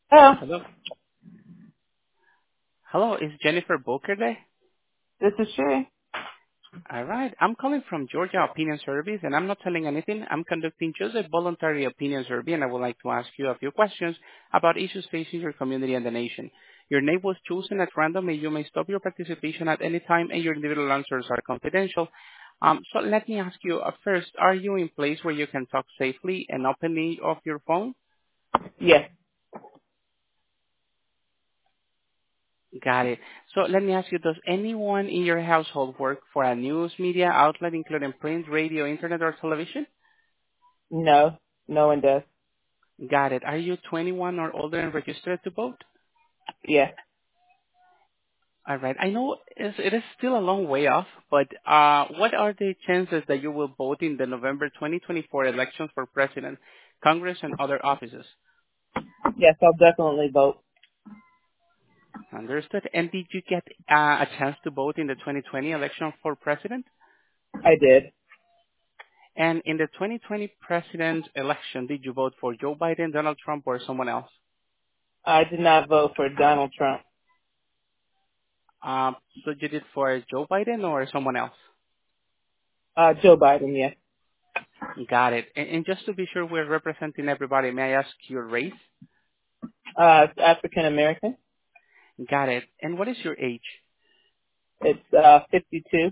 Oh, Hello. Hello, is Jennifer Booker there? this is she. All right. I'm calling from Georgia Opinion Service, and I'm not telling anything. I'm conducting just a voluntary opinion survey, and I would like to ask you a few questions about issues facing your community and the nation. Your name was chosen at random, and you may stop your participation at any time, and your individual answers are confidential. So let me ask you first, are you in place where you can talk safely and openly off your phone? Yes. Got it. So let me ask you, does anyone in your household work for a news media outlet, including print, radio, internet, or television? No. No one does. Got it. Are you 21 or older and registered to vote? Yes. All right. I know it is still a long way off, but what are the chances that you will vote in the November 2024 elections for president, Congress, and other offices? Yes, I'll definitely vote. Understood. And did you get a chance to vote in the 2020 election for president? I did. And in the 2020 president election, did you vote for Joe Biden, Donald Trump, or someone else? I did not vote for Donald Trump. So you did for Joe Biden or someone else? Joe Biden, yes. Got it. And just to be sure we're representing everybody, may I ask your race? African American. Got it. And what is your age? It's 52.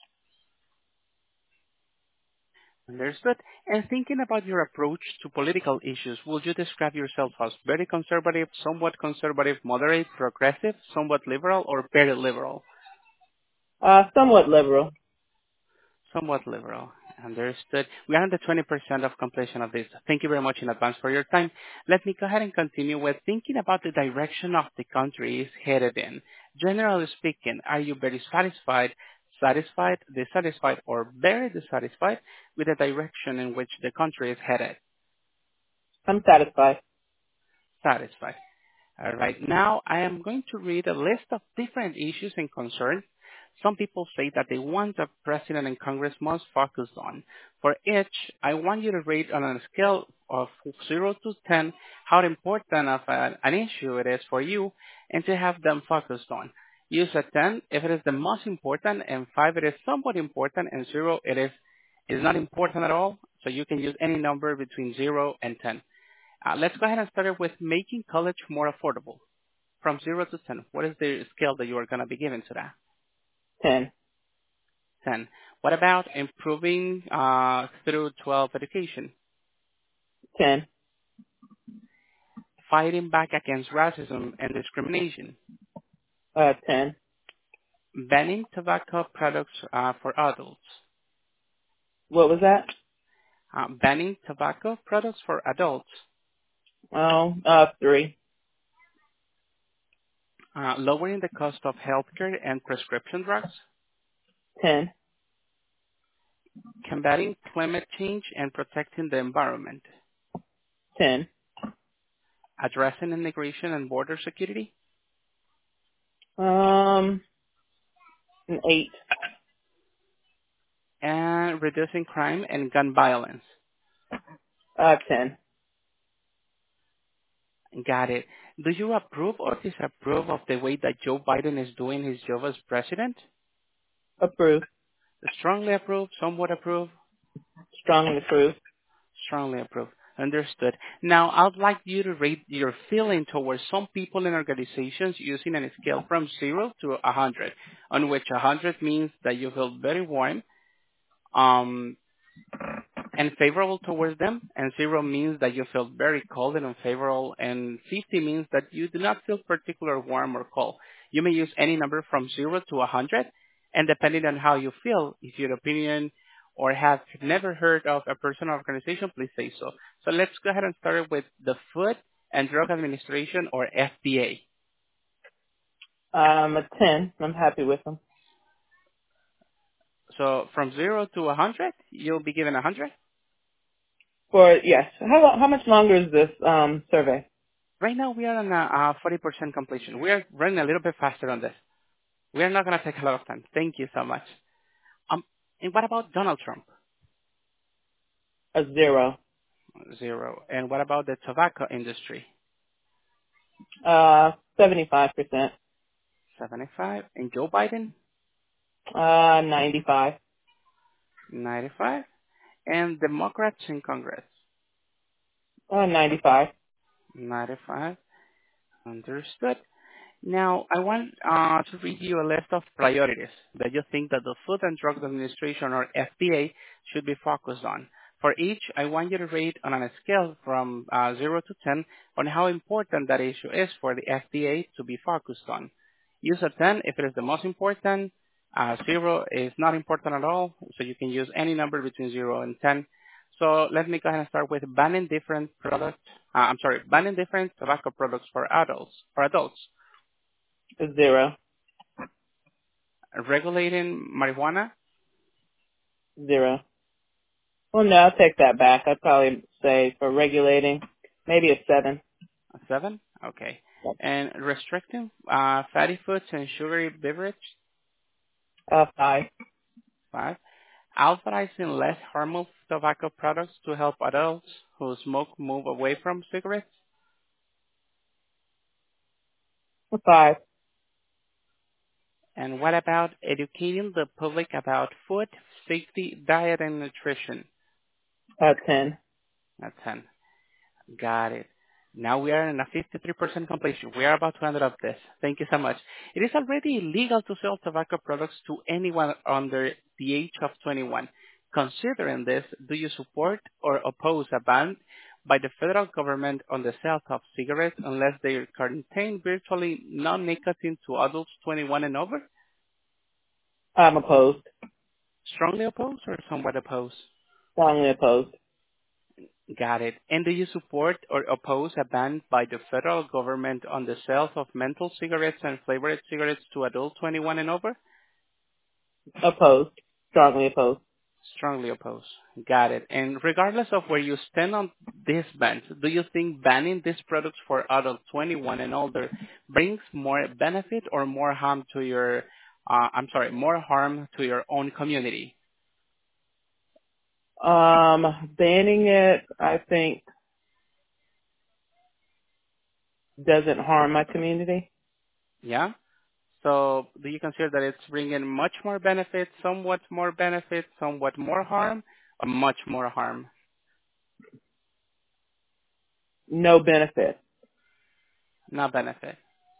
Understood. And thinking about your approach to political issues, would you describe yourself as very conservative, moderate, progressive, somewhat liberal, or very liberal? Somewhat liberal. Somewhat liberal. Understood. We are on the 20% of completion of this. Thank you very much in advance for your time. Let me go ahead and continue with thinking about the direction of the country is headed in. Generally speaking, are you very satisfied, dissatisfied, or very dissatisfied with the direction in which the country is headed? I'm satisfied. Satisfied. All right. Now I am going to read a list of different issues and concerns. Some people say that they want the president and Congress must focus on. For each, I want you to rate on a scale of 0 to 10 how important of an issue it is for you and to have them focused on. Use a 10 if it is the most important, and 5 it is somewhat important, and 0 it is not important at all. So you can use any number between 0 and 10. Let's go ahead and start with making college more affordable. From 0 to 10, what is the scale that you are going to be giving to that? 10. 10. What about improving through 12 education? 10. Fighting back against racism and discrimination? 10. Banning tobacco products for adults? What was that? Banning tobacco products for adults? Oh, 3. Lowering the cost of healthcare and prescription drugs? 10. Combating climate change and protecting the environment? 10. Addressing immigration and border security? An 8. And reducing crime and gun violence? 10. Got it. Do you approve or disapprove of the way that Joe Biden is doing his job as president? Approve. Strongly approve, somewhat approve, Strongly approve. strongly approve. Understood. Now, I'd like you to rate your feeling towards some people and organizations using a scale from 0 to 100, on which 100 means that you feel very warm, um, and favorable towards them, and 0 means that you feel very cold and unfavorable, and 50 means that you do not feel particularly warm or cold. You may use any number from 0 to 100, and depending on how you feel, if your opinion or have never heard of a person or organization, please say so. So let's go ahead and start with the Food and Drug Administration, or FDA. A 10. I'm happy with them. So from 0 to 100, you'll be given 100. Yes. How much longer is this survey? Right now, we are on a 40% completion. We are running a little bit faster on this. We are not going to take a lot of time. Thank you so much. Um, and what about Donald Trump? A 0. 0. And what about the tobacco industry? 75%. 75. And Joe Biden? 95. 95. And Democrats in Congress? 95. 95. Understood. Now, I want to read you a list of priorities that you think that the Food and Drug Administration, or FDA, should be focused on. For each, I want you to rate on a scale from 0 to 10 on how important that issue is for the FDA to be focused on. Use a 10 if it is the most important. 0 is not important at all, so you can use any number between 0 and 10. So let me go ahead and start with banning different products. Banning different tobacco products for adults. 0. Regulating marijuana? 0. Well, no, I'll take that back. I'd probably say for regulating, maybe a 7. A 7? Okay. And restricting fatty foods and sugary beverage? 5. 5. Authorizing less harmful tobacco products to help adults who smoke move away from cigarettes? 5. And what about educating the public about food, safety, diet, and nutrition? 10. At 10. Got it. Now we are in a 53% completion. We are about to end up this. Thank you so much. It is already illegal to sell tobacco products to anyone under the age of 21. Considering this, do you support or oppose a ban by the federal government on the sale of cigarettes unless they contain virtually no nicotine to adults 21 and over? I'm opposed. Strongly opposed or somewhat opposed? Strongly opposed. Got it. And do you support or oppose a ban by the federal government on the sales of menthol cigarettes and flavored cigarettes to adults 21 and over? Opposed. Strongly opposed. Strongly oppose. Got it. And regardless of where you stand on this ban, do you think banning these products for adults 21 and older brings more benefit or more harm to more harm to your own community? Banning it, I think, doesn't harm my community. Yeah? So do you consider that it's bringing much more benefit, somewhat more harm, or much more harm? No benefit. No benefit.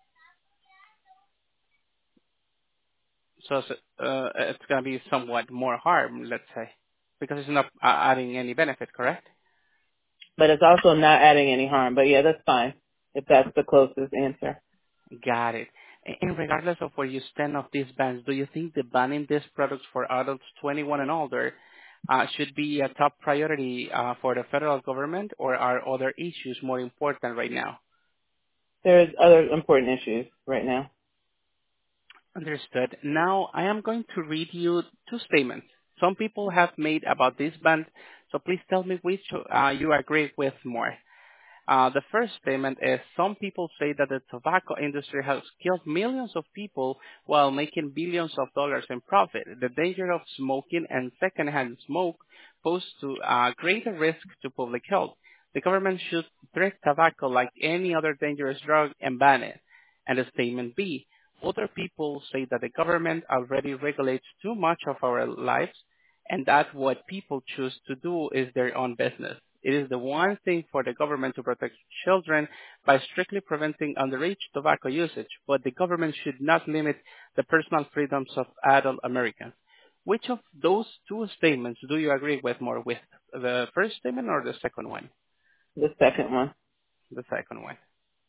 So it's going to be somewhat more harm, let's say, because it's not adding any benefit, correct? But it's also not adding any harm. But yeah, that's fine if that's the closest answer. Got it. And regardless of where you stand of these bans, do you think the banning these products for adults 21 and older should be a top priority for the federal government, or are other issues more important right now? There's other important issues right now. Understood. Now I am going to read you two statements some people have made about this ban, so please tell me which you agree with more. The first statement is some people say that the tobacco industry has killed millions of people while making billions of dollars in profit. The danger of smoking and secondhand smoke pose to greater risk to public health. The government should treat tobacco like any other dangerous drug and ban it. And the statement B, other people say that the government already regulates too much of our lives and that what people choose to do is their own business. It is the one thing for the government to protect children by strictly preventing underage tobacco usage, but the government should not limit the personal freedoms of adult Americans. Which of those two statements do you agree with more with? The first statement or the second one? The second one. The second one.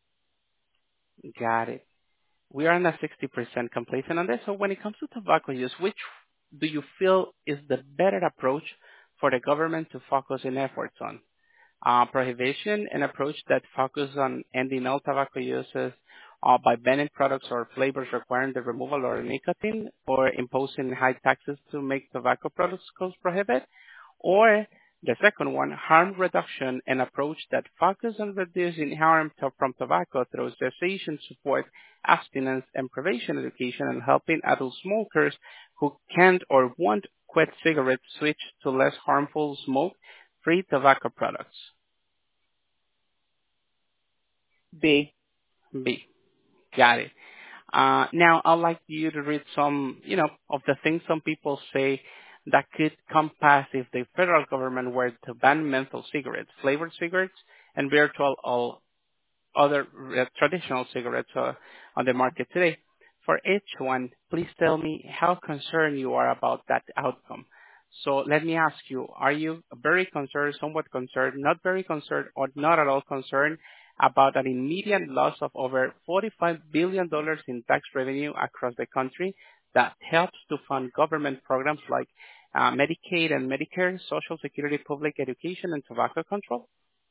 Got it. We are on a 60% completion on this. So when it comes to tobacco use, which do you feel is the better approach for the government to focus in efforts on? Prohibition, an approach that focuses on ending all tobacco uses by banning products or flavors requiring the removal of nicotine, or imposing high taxes to make tobacco products cost prohibit, or the second one, harm reduction, an approach that focuses on reducing harm from tobacco through cessation support, abstinence, and prevention education, and helping adult smokers who can't or won't quit cigarettes switch to less harmful smoke-free tobacco products. B. B. Got it. Now, I'd like you to read some, of the things some people say that could come past if the federal government were to ban menthol cigarettes, flavored cigarettes, and virtual all other traditional cigarettes on the market today. For each one, please tell me how concerned you are about that outcome. So let me ask you, are you very concerned, somewhat concerned, not very concerned, or not at all concerned about an immediate loss of over $45 billion in tax revenue across the country that helps to fund government programs like Medicaid and Medicare, Social Security, public education, and tobacco control?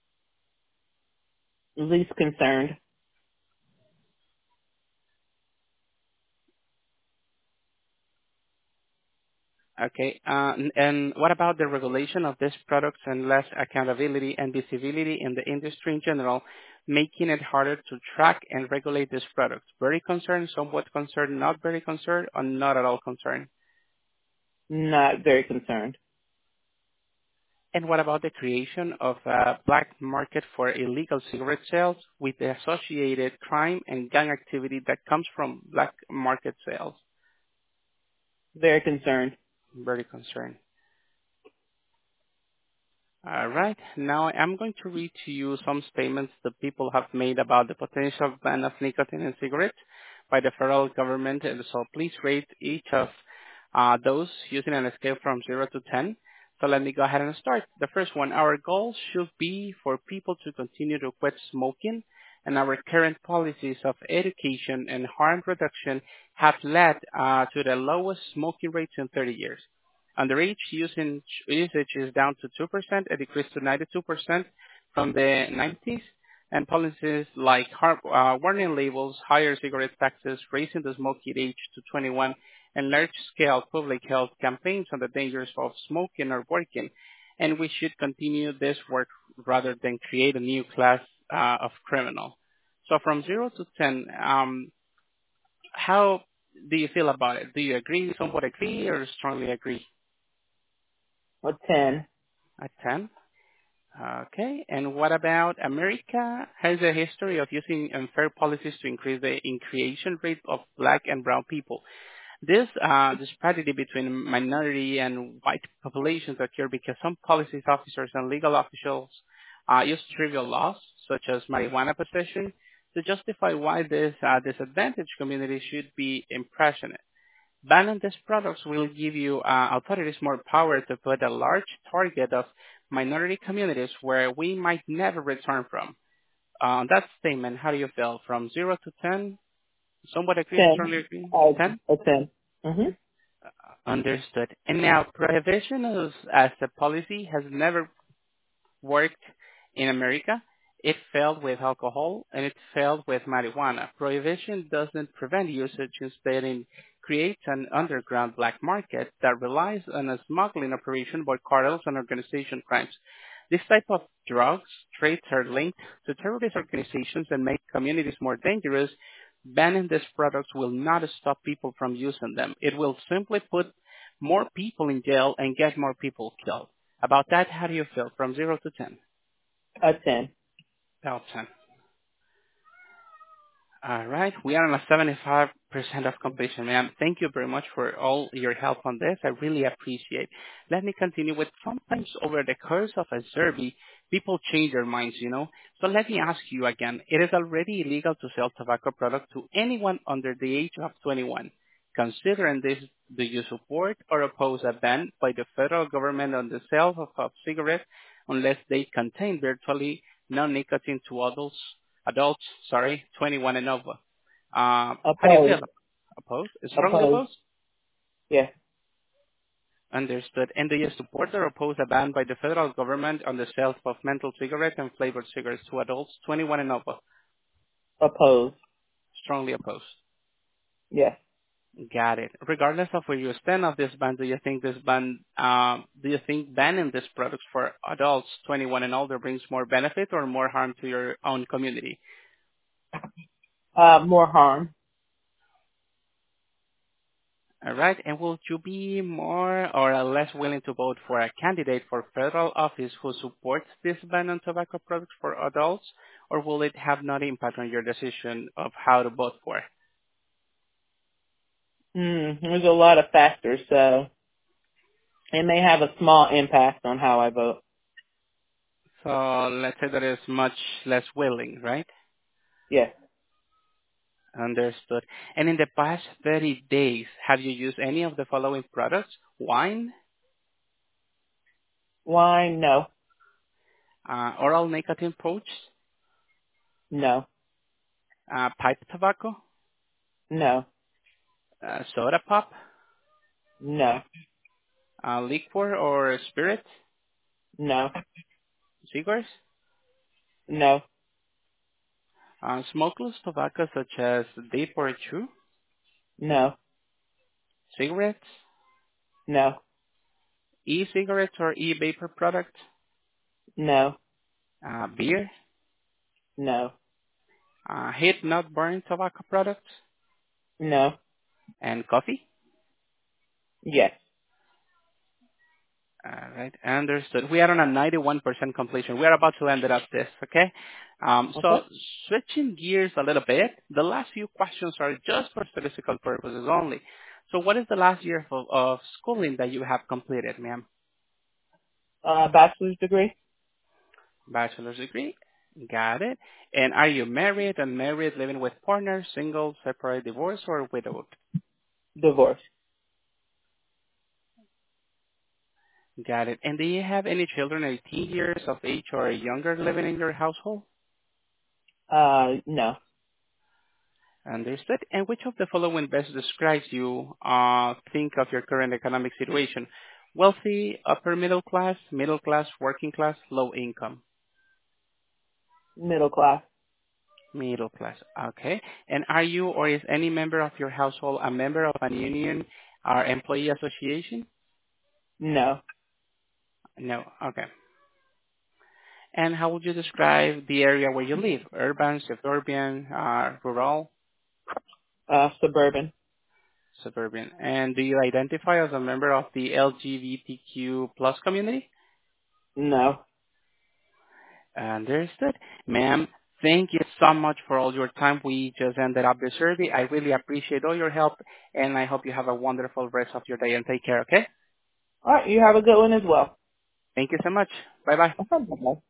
Least concerned. Okay. And what about the regulation of these products and less accountability and visibility in the industry in general, making it harder to track and regulate these products? Very concerned, somewhat concerned, not very concerned, or not at all concerned? Not very concerned. And what about the creation of a black market for illegal cigarette sales with the associated crime and gang activity that comes from black market sales? Very concerned. Very concerned. All right. Now I'm going to read to you some statements that people have made about the potential ban of nicotine in cigarettes by the federal government. And so please rate each of those using a scale from 0 to 10. So let me go ahead and start. The first one, our goal should be for people to continue to quit smoking, and our current policies of education and harm reduction have led to the lowest smoking rates in 30 years. Underage usage is down to 2%, a decrease to 92% from the 90s, and policies like warning labels, higher cigarette taxes, raising the smoking age to 21, and large-scale public health campaigns on the dangers of smoking are working. And we should continue this work rather than create a new class of criminal. So from 0 to 10, how do you feel about it? Do you agree, somewhat agree, or strongly agree? A 10. At 10? Okay. And what about America has a history of using unfair policies to increase the increation rate of black and brown people. This disparity between minority and white populations occur because some policies officers and legal officials use trivial laws, such as marijuana possession, to justify why this disadvantaged community should be impressioned. Banning these products will give you authorities more power to put a large target of minority communities where we might never return from. On that statement, how do you feel? From 0 to 10? Somewhat agree, 10. strongly agree? 10? A 10. Mm-hmm. Understood. And now, prohibition as a policy has never worked in America. It failed with alcohol and it failed with marijuana. Prohibition doesn't prevent usage, instead it creates an underground black market that relies on a smuggling operation by cartels and organization crimes. This type of drugs trades are linked to terrorist organizations and make communities more dangerous. Banning these products will not stop people from using them. It will simply put more people in jail and get more people killed. About that, how do you feel from 0 to 10? A 10. About 10. All right. We are on a 75% of completion, ma'am. Thank you very much for all your help on this. I really appreciate. Let me continue with sometimes over the course of a survey, people change their minds. So let me ask you again. It is already illegal to sell tobacco products to anyone under the age of 21. Considering this, do you support or oppose a ban by the federal government on the sale of cigarettes unless they contain virtually no nicotine to adults, 21 and over? How do you feel? Opposed. Opposed? Strongly Opposed. opposed? Yes. Understood. And do you support or oppose a ban by the federal government on the sale of menthol cigarettes and flavored cigarettes to adults 21 and over? Opposed. Strongly opposed. Yes. Got it. Regardless of where you stand of this ban, do you think banning these products for adults 21 and older brings more benefit or more harm to your own community? More harm. All right. And would you be more or less willing to vote for a candidate for federal office who supports this ban on tobacco products for adults or will it have no impact on your decision of how to vote for? There's a lot of factors, so it may have a small impact on how I vote. So let's say that is much less willing, right? Yes. Understood. And in the past 30 days, have you used any of the following products? Wine, Wine? No. oral nicotine pouch, No. pipe tobacco, No. soda pop, No. liquor or spirit, No. cigars, No. smokeless tobacco such as vape or chew, No. cigarettes, No. e-cigarettes or e-vapor products, No. beer, No. heat not burn tobacco products, No. and coffee. Yes. All right, understood. We are on a 91% completion. We are about to end it up this, okay? Okay. So switching gears a little bit, the last few questions are just for statistical purposes only. So what is the last year of schooling that you have completed, ma'am? Bachelor's degree? Bachelor's degree? Got it. And are you married, unmarried, living with partner, single, separate, divorced, or widowed? Divorce? Got it. And do you have any children 18 years of age or younger living in your household? No. Understood. And which of the following best describes you, think of your current economic situation? Wealthy, upper middle class, working class, low income? Middle class? Middle class. Okay. And are you or is any member of your household a member of a union or employee association? No. No. Okay. And how would you describe the area where you live? Urban, suburban, rural, Suburban? suburban? And do you identify as a member of the LGBTQ plus community? No. Understood. Ma'am, thank you so much for all your time. We just ended up the survey. I really appreciate all your help, and I hope you have a wonderful rest of your day, and take care, okay? Alright, you have a good one as well. Thank you so much. Bye-bye. Okay. Bye.